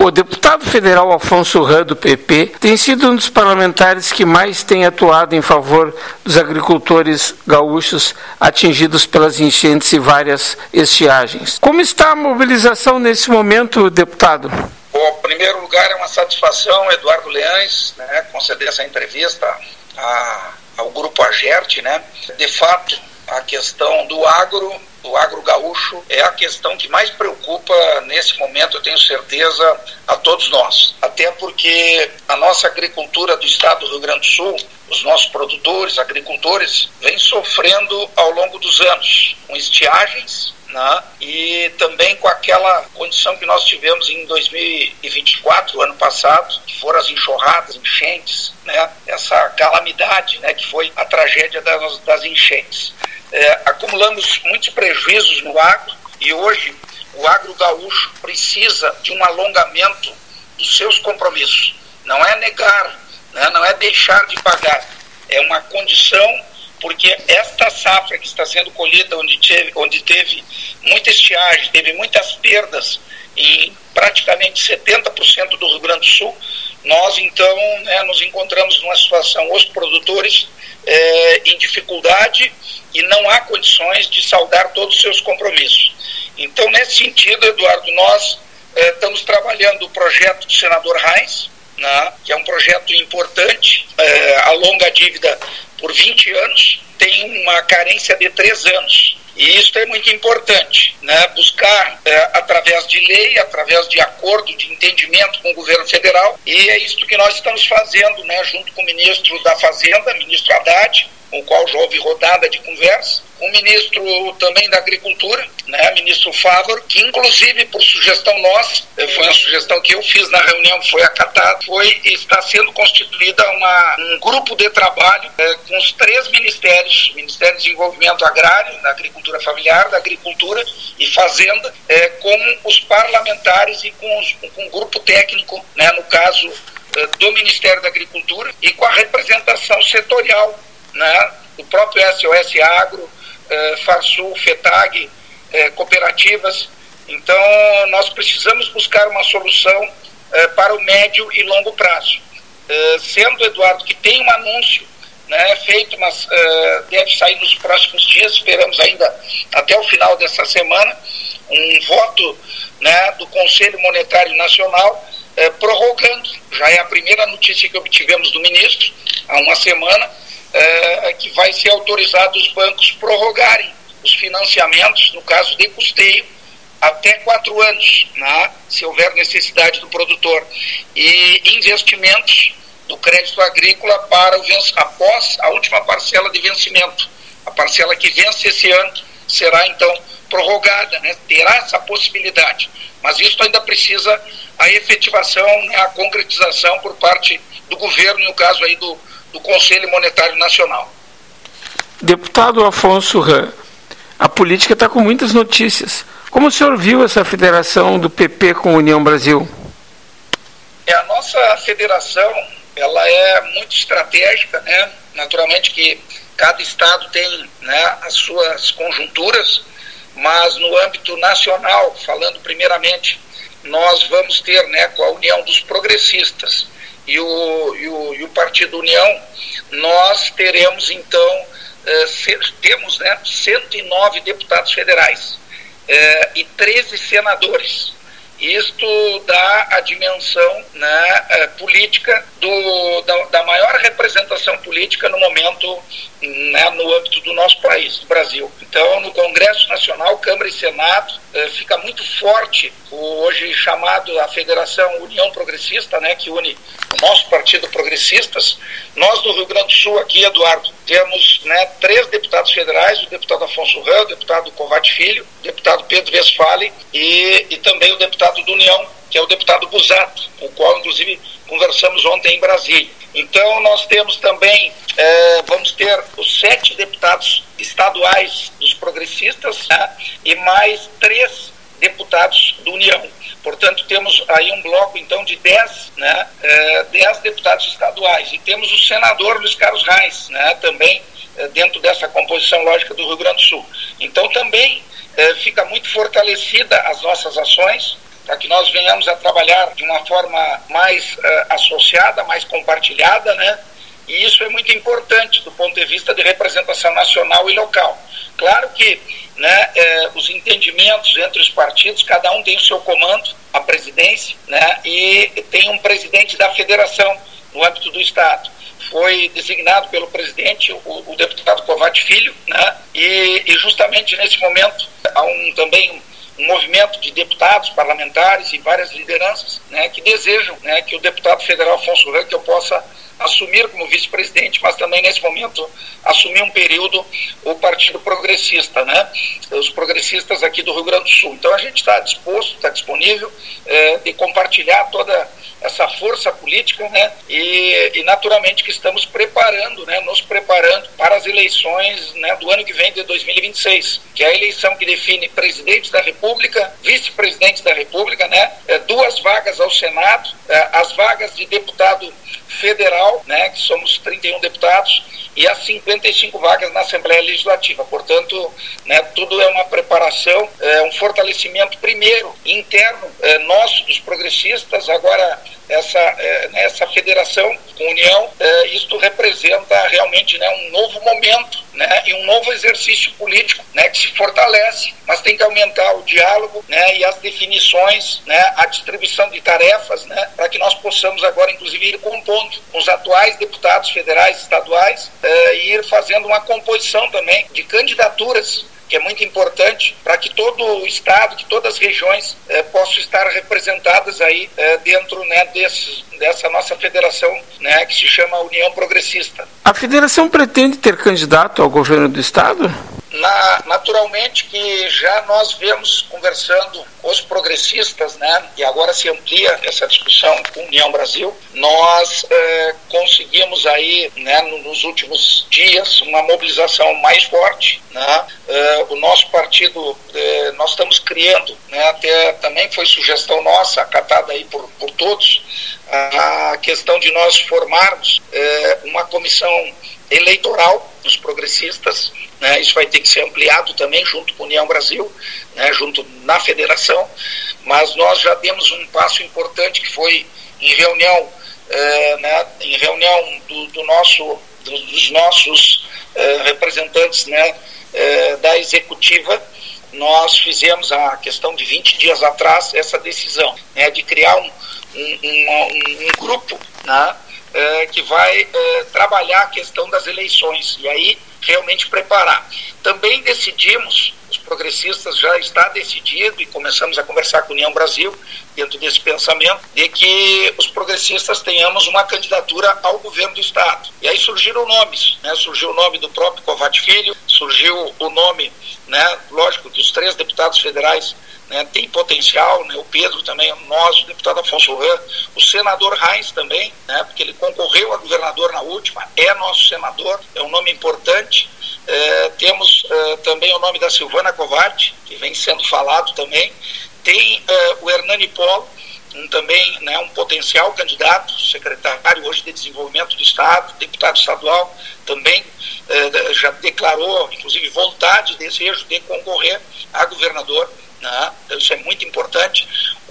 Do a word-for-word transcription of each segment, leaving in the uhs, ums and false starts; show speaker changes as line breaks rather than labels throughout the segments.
O deputado federal Afonso Rã, do P P, tem sido um dos parlamentares que mais tem atuado em favor dos agricultores gaúchos atingidos pelas enchentes e várias estiagens. Como está a mobilização nesse momento, deputado?
Bom, em primeiro lugar, é uma satisfação, Eduardo Leães, né, conceder essa entrevista a, ao Grupo Agerte, né? De fato, a questão do agro, do agro gaúcho, é a questão que mais preocupa nesse momento, eu tenho certeza, a todos nós. Até porque a nossa agricultura do estado do Rio Grande do Sul, os nossos produtores, agricultores, vem sofrendo ao longo dos anos com estiagens, né? E também com aquela condição que nós tivemos em dois mil e vinte e quatro, ano passado, que foram as enxurradas, enchentes, né? Essa calamidade, né? Que foi a tragédia das, das enchentes. É, acumulamos muitos prejuízos no agro e hoje o agro gaúcho precisa de um alongamento dos seus compromissos. Não é negar, né? Não é deixar de pagar, é uma condição, porque esta safra que está sendo colhida, onde teve, onde teve muita estiagem, teve muitas perdas em praticamente setenta por cento do Rio Grande do Sul, nós então, né, nos encontramos numa situação, os produtores é, em dificuldade e não há condições de saldar todos os seus compromissos. Então, nesse sentido, Eduardo, nós é, estamos trabalhando o projeto do senador Reins, né, que é um projeto importante, é, alonga a dívida por vinte anos, tem uma carência de três anos. E isso é muito importante, né? Buscar, é, através de lei, através de acordo, de entendimento com o governo federal, e é isso que nós estamos fazendo, né? Junto com o ministro da Fazenda, ministro Haddad, com o qual já houve rodada de conversa, o ministro também da Agricultura, né, ministro Fávaro, que inclusive por sugestão nossa, foi uma sugestão que eu fiz na reunião, foi acatada, foi, está sendo constituída uma, um grupo de trabalho é, com os três ministérios, Ministério de Desenvolvimento Agrário, da Agricultura Familiar, da Agricultura e Fazenda, é, com os parlamentares e com, os, com o grupo técnico, né, no caso é, do Ministério da Agricultura, e com a representação setorial, né, do próprio S O S Agro, eh, Farsul, FETAG, eh, cooperativas. Então, nós precisamos buscar uma solução eh, para o médio e longo prazo. Eh, sendo, Eduardo, que tem um anúncio, né, feito, mas eh, deve sair nos próximos dias, esperamos ainda até o final dessa semana, um voto, né, do Conselho Monetário Nacional eh, prorrogando, já é a primeira notícia que obtivemos do ministro, há uma semana, É, que vai ser autorizado os bancos prorrogarem os financiamentos, no caso de custeio, até quatro anos, né, se houver necessidade do produtor, e investimentos do crédito agrícola para o após a última parcela de vencimento. A parcela que vence esse ano será então prorrogada, né, terá essa possibilidade, mas isso ainda precisa a efetivação, né, a concretização por parte do governo, no caso aí do do Conselho Monetário Nacional.
Deputado Afonso Rã, a política está com muitas notícias. Como o senhor viu essa federação do P P com a União Brasil?
É, a nossa federação, ela é muito estratégica, né? Naturalmente que cada estado tem, né, as suas conjunturas, mas no âmbito nacional, falando primeiramente, nós vamos ter, né, com a União dos Progressistas E o, e, o, e o Partido União, nós teremos então, eh, se, temos, né, cento e nove deputados federais eh, e treze senadores. Isto dá a dimensão, né, eh, política do, da, da maior representação política no momento, né, no âmbito do nosso país, do Brasil. Então, no Congresso Nacional, Câmara e Senado, eh, fica muito forte o hoje chamado a Federação União Progressista, né, que une o nosso Partido Progressistas. Nós do Rio Grande do Sul aqui, Eduardo, temos, né, três deputados federais, o deputado Afonso Rã, o deputado Covatti Filho, o deputado Pedro Westphalen e, e também o deputado do União, que é o deputado Busato, com o qual inclusive conversamos ontem em Brasília. Então nós temos também, eh, vamos ter os sete deputados estaduais dos progressistas, né, e mais três deputados do União. Portanto, temos aí um bloco então de dez, né, eh, dez deputados estaduais. E temos o senador Luiz Carlos Reins, né, também eh, dentro dessa composição lógica do Rio Grande do Sul. Então também eh, fica muito fortalecida as nossas ações, para que nós venhamos a trabalhar de uma forma mais uh, associada, mais compartilhada, né? E isso é muito importante do ponto de vista de representação nacional e local. Claro que, né, eh, os entendimentos entre os partidos, cada um tem o seu comando, a presidência, né, e tem um presidente da federação no âmbito do Estado. Foi designado pelo presidente, o, o deputado Kovács Filho, né, e, e justamente nesse momento há um, também um movimento de deputados, parlamentares e várias lideranças, né, que desejam, né, que o deputado federal Afonso Rankel possa assumir como vice-presidente, mas também nesse momento assumir um período o Partido Progressista, né? Os progressistas aqui do Rio Grande do Sul. Então a gente está disposto, está disponível é, de compartilhar toda essa força política, né? E, e naturalmente que estamos preparando, né? Nos preparando para as eleições, né? Do ano que vem, de dois mil e vinte e seis, que é a eleição que define presidente da República, vice-presidente da República, né? É, duas vagas ao Senado, é, as vagas de deputado federal, né, que somos trinta e um deputados, e as cinquenta e cinco vagas na Assembleia Legislativa. Portanto, né, tudo é uma preparação, é um fortalecimento primeiro interno é, nosso, dos progressistas. Agora essa, é, essa federação com união, é, isto representa realmente, né, um novo momento, né, e um novo exercício político, né, que se fortalece, mas tem que aumentar o diálogo, né, e as definições, né, a distribuição de tarefas, né, para que nós possamos agora inclusive ir compondo com os atuais deputados federais, estaduais, é, e ir fazendo uma composição também de candidaturas, que é muito importante para que todo o estado, que todas as regiões eh, possam estar representadas aí eh, dentro, né, desse, dessa nossa federação, né, que se chama União Progressista.
A federação pretende ter candidato ao governo do estado?
Na, naturalmente que já nós vemos conversando os progressistas, né, e agora se amplia essa discussão com União Brasil, nós eh, conseguimos aí, né, nos últimos dias uma mobilização mais forte, né, eh, o nosso partido, eh, nós estamos criando, né, até também foi sugestão nossa, acatada aí por, por todos, a questão de nós formarmos eh, uma comissão eleitoral dos progressistas, né, isso vai ter que ser ampliado também junto com a União Brasil, né, junto na federação, mas nós já demos um passo importante que foi em reunião, eh, né, em reunião do, do nosso, do, dos nossos eh, representantes, né, eh, da executiva. Nós fizemos a questão de vinte dias atrás essa decisão, né, de criar um, um, um, um grupo, né, É, que vai é, trabalhar a questão das eleições e aí realmente preparar. Também decidimos, os progressistas já está decidido e começamos a conversar com a União Brasil dentro desse pensamento de que os progressistas tenhamos uma candidatura ao governo do estado. E aí surgiram nomes, né? Surgiu o nome do próprio Kovács Filho, surgiu o nome, né, lógico, dos três deputados federais, né, tem potencial, né, o Pedro também, nós, o deputado Afonso Ran, o senador Reins também, né, porque ele concorreu a governador na última, é nosso senador, é um nome importante. É, temos é, também o nome da Silvana Kovács, que vem sendo falado também. Tem é, o Hernani Polo, um, também, né, um potencial candidato, secretário hoje de Desenvolvimento do Estado, deputado estadual, também é, já declarou, inclusive, vontade e desejo de concorrer a governador. Né? Isso é muito importante. O,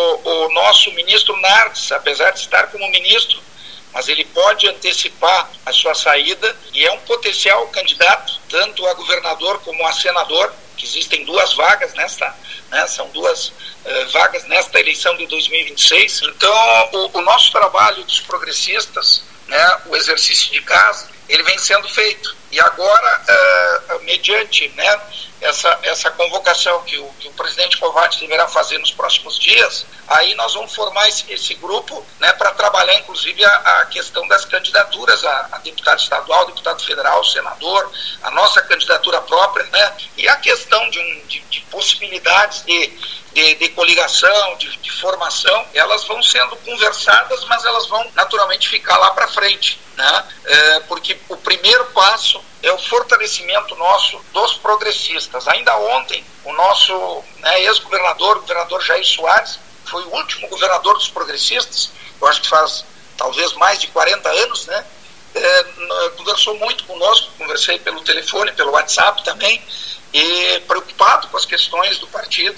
o nosso ministro Nardes, apesar de estar como ministro, mas ele pode antecipar a sua saída e é um potencial candidato tanto a governador como a senador, que existem duas vagas nesta, né? São duas uh, vagas nesta eleição de dois mil e vinte e seis. Então o, o nosso trabalho dos progressistas, né, o exercício de casa, ele vem sendo feito. E agora, uh, mediante, né, essa, essa convocação que o, que o presidente Kovács deverá fazer nos próximos dias, aí nós vamos formar esse, esse grupo, né, para trabalhar inclusive a, a questão das candidaturas a, a deputado estadual, deputado federal, senador, a nossa candidatura própria, né, e a questão de, um, de, de possibilidades de De, de coligação, de, de formação, elas vão sendo conversadas, mas elas vão naturalmente ficar lá para frente, né? É, porque o primeiro passo é o fortalecimento nosso dos progressistas. Ainda ontem, o nosso, né, ex-governador, o governador Jair Soares, foi o último governador dos progressistas, eu acho que faz talvez mais de quarenta anos, né? É, conversou muito conosco, conversei pelo telefone, pelo WhatsApp também, e preocupado com as questões do partido.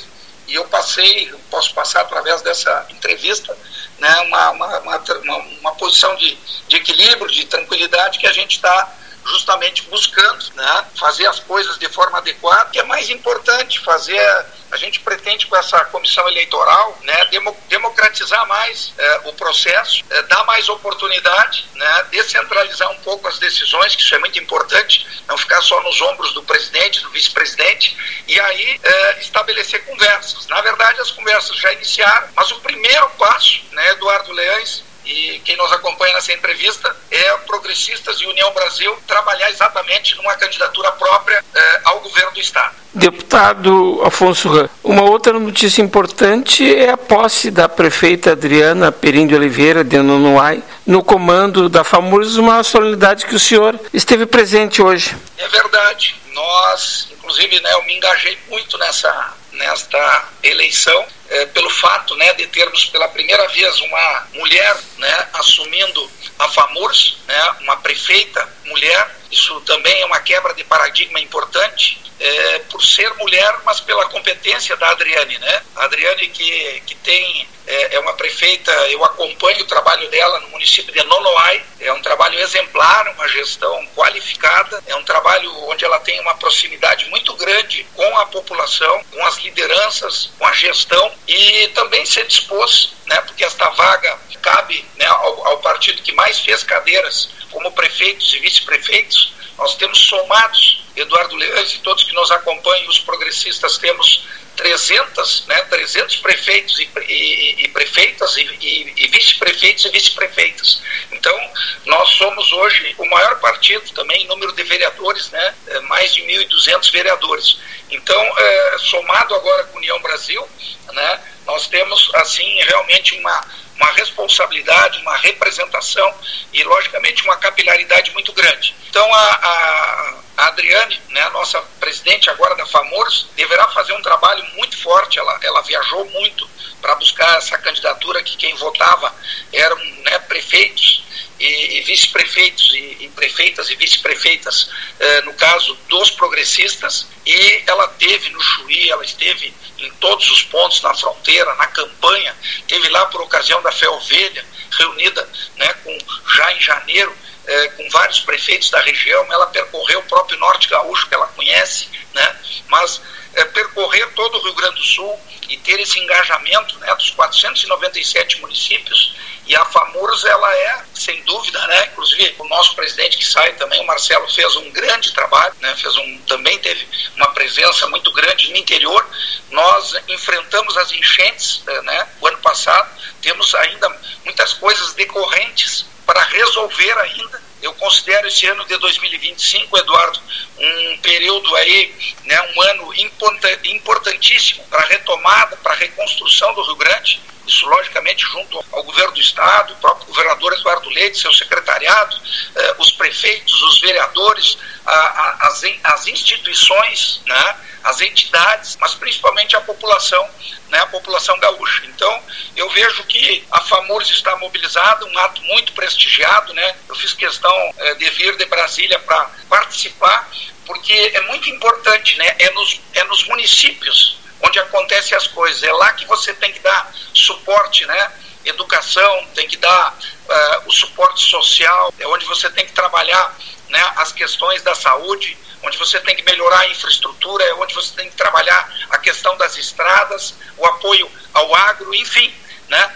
e eu passei, eu posso passar através dessa entrevista, né, uma, uma, uma, uma posição de, de equilíbrio, de tranquilidade que a gente está justamente buscando, né, fazer as coisas de forma adequada, que é mais importante fazer, a gente pretende com essa comissão eleitoral, né, demo, democratizar mais eh, o processo, eh, dar mais oportunidade, né, descentralizar um pouco as decisões, que isso é muito importante, não ficar só nos ombros do presidente, do vice-presidente, e aí eh, estabelecer conversas. Na verdade, as conversas já iniciaram, mas o primeiro passo, né, Eduardo Leães, e quem nos acompanha nessa entrevista é Progressistas e União Brasil trabalhar exatamente numa candidatura própria eh, ao governo do Estado.
Deputado Afonso Ram, uma outra notícia importante é a posse da prefeita Adriana Perim de Oliveira de Nonoai no comando da FAMURS, uma solenidade que o senhor esteve presente hoje.
É verdade. Nós, inclusive, né, eu me engajei muito nessa, nesta eleição, é, pelo fato, né, de termos pela primeira vez uma mulher, né, assumindo a FAMURS, né, uma prefeita mulher. Isso também é uma quebra de paradigma importante, é, por ser mulher, mas pela competência da Adriane, né? A Adriane que, que tem, é, é uma prefeita, eu acompanho o trabalho dela no município de Nonoai, é um trabalho exemplar, uma gestão qualificada, é um trabalho onde ela tem uma proximidade muito grande com a população, com as lideranças, com a gestão, e também se dispôs, né, porque esta vaga cabe, né, ao, ao partido que mais fez cadeiras como prefeitos e vice-prefeitos. Nós temos somados, Eduardo Leães e todos que nos acompanham, os progressistas, temos trezentos, né, trezentos prefeitos e, e, e prefeitas e, e, e vice-prefeitos e vice-prefeitas. Então, nós somos hoje o maior partido também em número de vereadores, né, mais de mil e duzentos vereadores. Então, é, somado agora com a União Brasil, né, nós temos, assim, realmente uma, uma responsabilidade, uma representação e, logicamente, uma capilaridade muito grande. Então, a, a, a Adriane, né, a nossa presidente agora da FAMURS, deverá fazer um trabalho muito forte. Ela, ela viajou muito para buscar essa candidatura, que quem votava eram, né, prefeitos e, e vice-prefeitos e, e prefeitas e vice-prefeitas, eh, no caso dos progressistas, e ela teve no Chuí, ela esteve em todos os pontos na fronteira, na campanha, teve lá por ocasião da Fé Ovelha, reunida, né, com, já em janeiro, eh, com vários prefeitos da região. Ela percorreu o próprio Norte Gaúcho, que ela conhece, né, mas eh, percorrer todo o Rio Grande do Sul e ter esse engajamento, né, dos quatrocentos e noventa e sete municípios, e a FAMURS, ela é, sem dúvida, né, inclusive o nosso presidente que sai também, o Marcelo, fez um grande trabalho, né, fez um, também teve uma presença muito grande no interior. Nós enfrentamos as enchentes, né, o ano passado, temos ainda muitas coisas decorrentes para resolver ainda. Eu considero esse ano de dois mil e vinte e cinco, Eduardo, um período aí, né, um ano importantíssimo para a retomada, para a reconstrução do Rio Grande. Isso, logicamente, junto ao governo do Estado, o próprio governador Eduardo Leite, seu secretariado, eh, os prefeitos, os vereadores, a, a, as, as instituições, né, as entidades, mas principalmente a população, né, a população gaúcha. Então, eu vejo que a FAMURS está mobilizada, um ato muito prestigiado, né? Eu fiz questão eh, de vir de Brasília para participar, porque é muito importante, né? É nos, é nos municípios onde acontecem as coisas, é lá que você tem que dar suporte, né? Educação, tem que dar uh, o suporte social, é onde você tem que trabalhar, né, as questões da saúde, onde você tem que melhorar a infraestrutura, é onde você tem que trabalhar a questão das estradas, o apoio ao agro, enfim, né?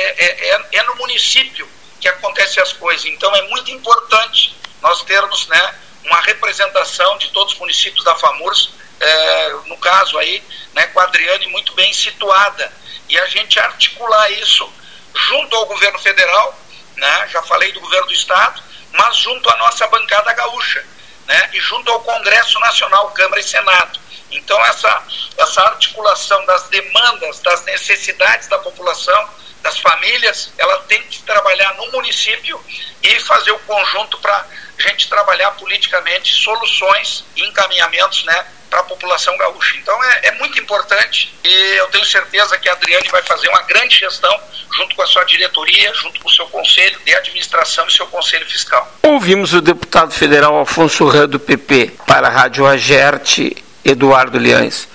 É, é, é no município que acontecem as coisas. Então é muito importante nós termos, né, uma representação de todos os municípios da FAMURS, é, no caso aí, né, com a Adriane muito bem situada, e a gente articular isso junto ao governo federal, né, já falei do governo do Estado, mas junto à nossa bancada gaúcha, né, e junto ao Congresso Nacional, Câmara e Senado. Então essa, essa articulação das demandas, das necessidades da população, das famílias, ela tem que trabalhar no município e fazer o conjunto para a gente trabalhar politicamente soluções e encaminhamentos, né, para a população gaúcha. Então é, é muito importante, e eu tenho certeza que a Adriane vai fazer uma grande gestão junto com a sua diretoria, junto com o seu conselho de administração e seu conselho fiscal.
Ouvimos o deputado federal Afonso Ram, do P P, para a Rádio Agerte, Eduardo Leães.